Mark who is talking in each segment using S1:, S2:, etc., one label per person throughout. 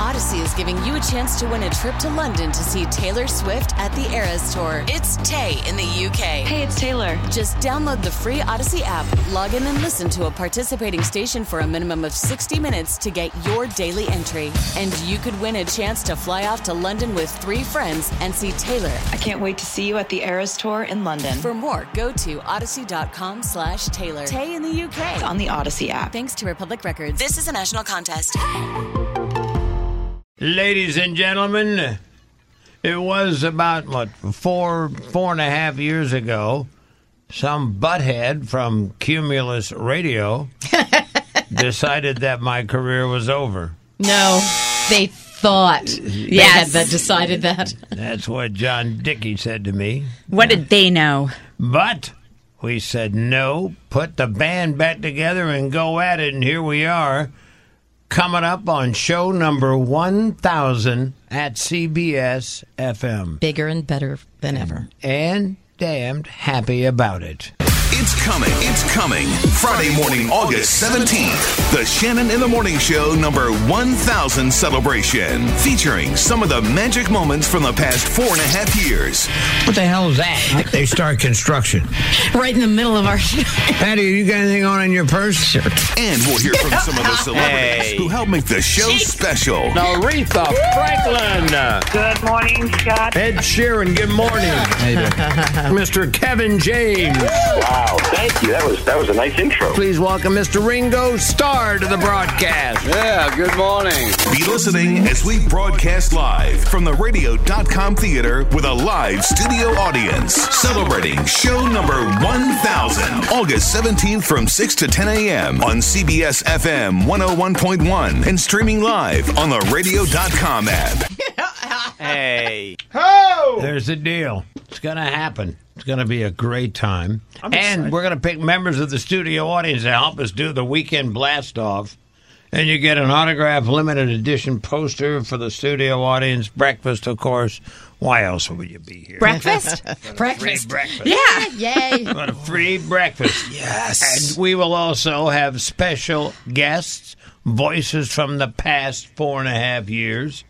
S1: Odyssey is giving you a chance to win a trip to London to see Taylor Swift at the Eras Tour. It's Tay in the UK.
S2: Hey, it's Taylor.
S1: Just download the free Odyssey app, log in and listen to a participating station for a minimum of 60 minutes to get your daily entry. And you could win a chance to fly off to London with 3 friends and see Taylor.
S2: I can't wait to see you at the Eras Tour in London.
S1: For more, go to odyssey.com/Taylor. Tay in the UK.
S2: It's on the Odyssey app.
S1: Thanks to Republic Records. This is a national contest.
S3: Ladies and gentlemen, it was about, four and a half years ago, some butthead from Cumulus Radio decided that my career was over.
S4: No, they thought they had decided that.
S3: That's what John Dickey said to me.
S4: What did they know?
S3: But we said no, put the band back together and go at it, and here we are. Coming up on show number 1,000 at CBS FM.
S4: Bigger and better than ever.
S3: And damned happy about it.
S5: It's coming. Friday morning, August 17th. The Shannon in the Morning Show number 1,000 celebration. Featuring some of the magic moments from the past 4.5 years.
S3: What the hell is that? They start construction.
S4: Right in the middle of our show.
S3: Patty, you got anything on in your purse? Sure.
S5: And we'll hear from some of the celebrities who help make the show special.
S3: Aretha Franklin.
S6: Good morning, Scott.
S3: Ed Sheeran, good morning. Mr. Kevin James.
S7: Wow, thank you. That was a nice intro.
S3: Please welcome Mr. Ringo Starr to the broadcast.
S7: Yeah, good morning.
S5: Be listening as we broadcast live from the Radio.com Theater with a live studio audience. Celebrating show number 1,000. August 17th from 6 to 10 a.m. on CBS FM 101.1 and streaming live on the Radio.com app.
S3: Hey. Ho! There's the deal. It's going to happen. It's going to be a great time. And we're going to pick members of the studio audience to help us do the weekend blast-off. And you get an autographed limited edition poster for the studio audience. Breakfast, of course. Why else would you be here?
S4: Breakfast?
S3: Free breakfast.
S4: Yeah, yay.
S3: What a free breakfast.
S5: Yes.
S3: And we will also have special guests, voices from the past 4.5 years.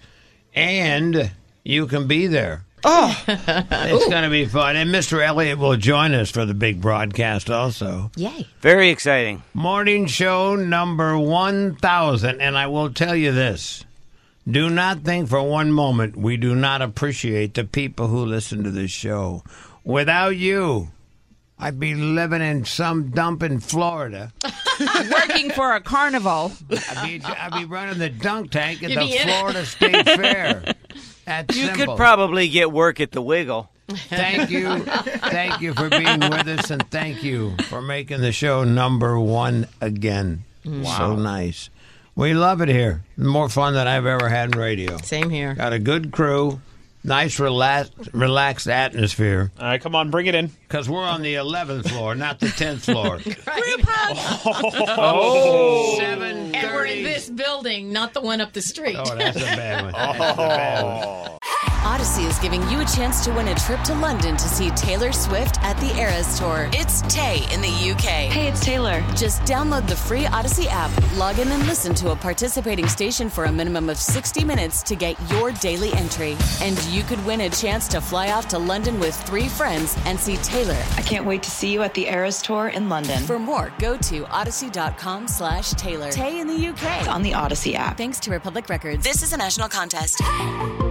S3: And you can be there. Oh, it's going to be fun. And Mr. Elliott will join us for the big broadcast also.
S4: Yay.
S8: Very exciting.
S3: Morning show number 1,000. And I will tell you this. Do not think for one moment we do not appreciate the people who listen to this show. Without you, I'd be living in some dump in Florida.
S4: Working for a carnival.
S3: I'd be running the dunk tank at the Florida State Fair. That's
S8: you
S3: simple.
S8: could probably get work at the Wiggle.
S3: Thank you. Thank you for being with us, and thank you for making the show number 1 again. Wow. So nice. We love it here. More fun than I've ever had in radio.
S4: Same here.
S3: Got a good crew. Nice, relaxed atmosphere.
S9: All right, come on, bring it in.
S3: Because we're on the 11th floor, not the 10th floor.
S4: Group hug.
S3: Oh. 7:30.
S4: And we're in this building, not the one up the street.
S3: Oh, that's a bad one. That's a bad one.
S1: Odyssey is giving you a chance to win a trip to London to see Taylor Swift at the Eras Tour. It's Tay in the UK.
S2: Hey, it's Taylor.
S1: Just download the free Odyssey app, log in and listen to a participating station for a minimum of 60 minutes to get your daily entry. And you could win a chance to fly off to London with 3 friends and see Taylor.
S2: I can't wait to see you at the Eras Tour in London.
S1: For more, go to odyssey.com/Taylor. Tay in the UK.
S2: It's on the Odyssey app.
S1: Thanks to Republic Records. This is a national contest.